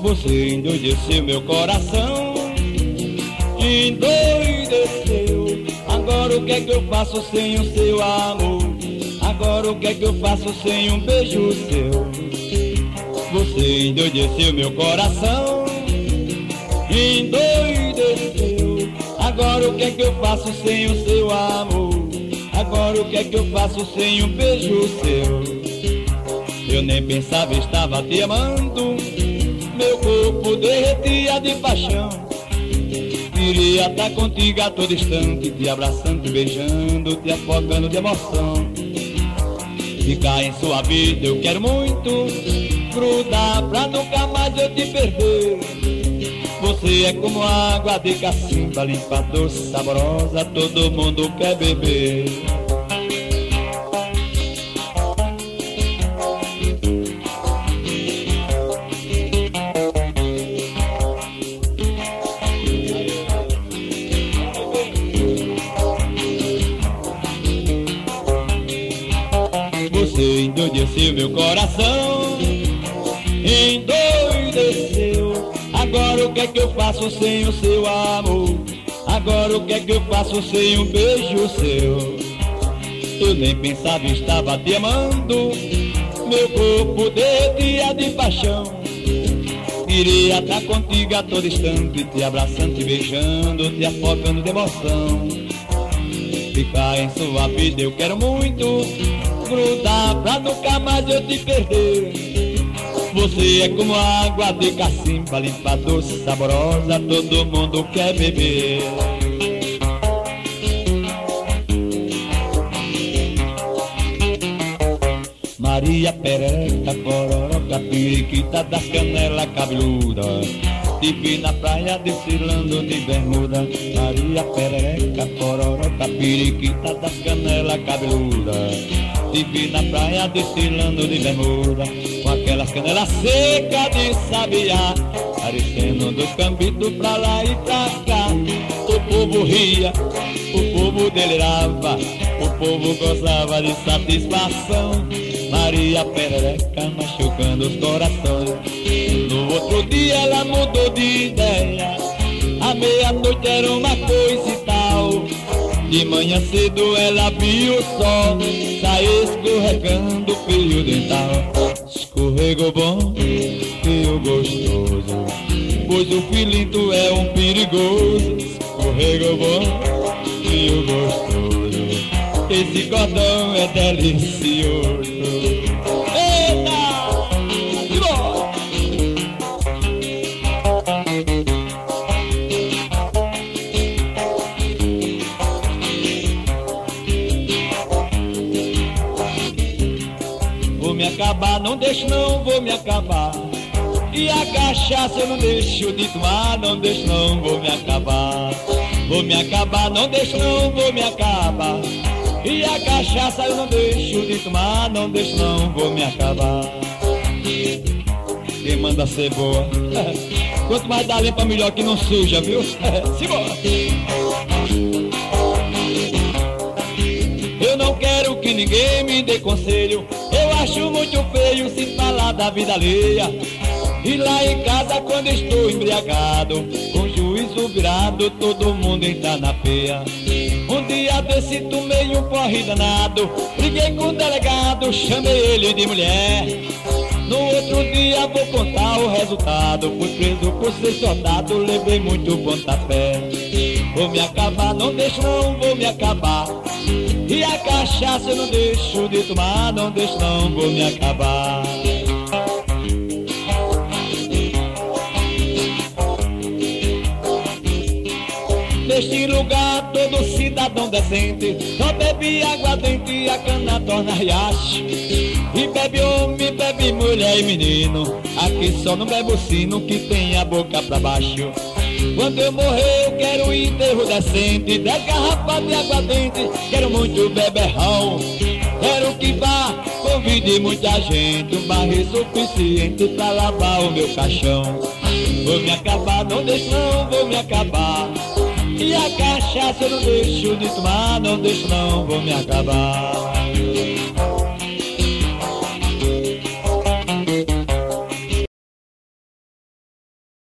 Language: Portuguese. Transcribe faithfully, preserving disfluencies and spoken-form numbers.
Você endoideceu meu coração, endoideceu. Agora o que é que eu faço sem o seu amor? Agora o que é que eu faço sem um beijo seu? Você endoideceu meu coração, endoideceu. Agora o que é que eu faço sem o seu amor? Agora o que é que eu faço sem um beijo seu? Eu nem pensava, estava te amando, meu corpo derretia de paixão. Queria estar contigo a todo instante, te abraçando, te beijando, te afogando de emoção. Ficar em sua vida eu quero muito, grudar pra nunca mais eu te perder. Você é como água de cacimba, limpa, doce, saborosa, todo mundo quer beber. Você endoideceu meu coração, endoideceu. Agora o que é que eu faço sem o seu amor? Agora o que é que eu faço sem um beijo seu? Eu nem pensava, estava te amando, meu corpo derretia de paixão. Queria estar contigo a todo instante, te abraçando, te beijando, te afogando de emoção. Ficar em sua vida eu quero muito, grudar pra nunca mais eu te perder. Você é como água de cacimba, limpa, doce, saborosa, todo mundo quer beber. Maria perereca, pororoca, periquita das canelas cabeludas, te vi na praia desfilando de bermuda. Maria perereca, pororoca, periquita das canelas cabeludas, te vi na praia desfilando de bermuda, com aquelas canelas secas de sabiá, parecendo do cambito pra lá e pra cá. O povo ria, o povo delirava, o povo gozava de satisfação. Maria perereca machucando os corações. No outro dia ela mudou de ideia, à meia-noite era uma coisa e tal. De manhã cedo ela viu o sol, saiu escorregando o fio dental. Escorregou bom, fio gostoso, pois o filinto é um perigoso. Escorregou bom, fio gostoso, esse cordão é delicioso. Eita! E bora! Vou me acabar, não deixo não, vou me acabar. E a cachaça eu não deixo de tomar, não deixo não, vou me acabar. Vou me acabar, não deixo não, vou me acabar. E a cachaça eu não deixo de tomar, não deixo não, vou me acabar. Quem manda ser boa, quanto mais dá limpa melhor que não suja, viu? Simbora! Eu não quero que ninguém me dê conselho, eu acho muito feio se falar da vida alheia. E lá em casa quando estou embriagado, com o juízo virado, todo mundo entra na peia. Um dia desse tomei um porre danado, briguei com o delegado, chamei ele de mulher. No outro dia vou contar o resultado, fui preso por ser soldado, levei muito pontapé. Vou me acabar, não deixo não, vou me acabar. E a cachaça eu não deixo de tomar, não deixo não, vou me acabar. Neste lugar todo cidadão decente só bebe aguardente e a cana torna riacho. E bebe homem, bebe mulher e menino, aqui só não bebe o sino que tem a boca pra baixo. Quando eu morrer eu quero um enterro decente, dez garrafas de aguardente, quero muito beberrão. Quero que vá, convide muita gente, um barril suficiente pra lavar o meu caixão. Vou me acabar, não deixo não, vou me acabar. E a cachaça eu não deixo de tomar, não deixo não, vou me acabar.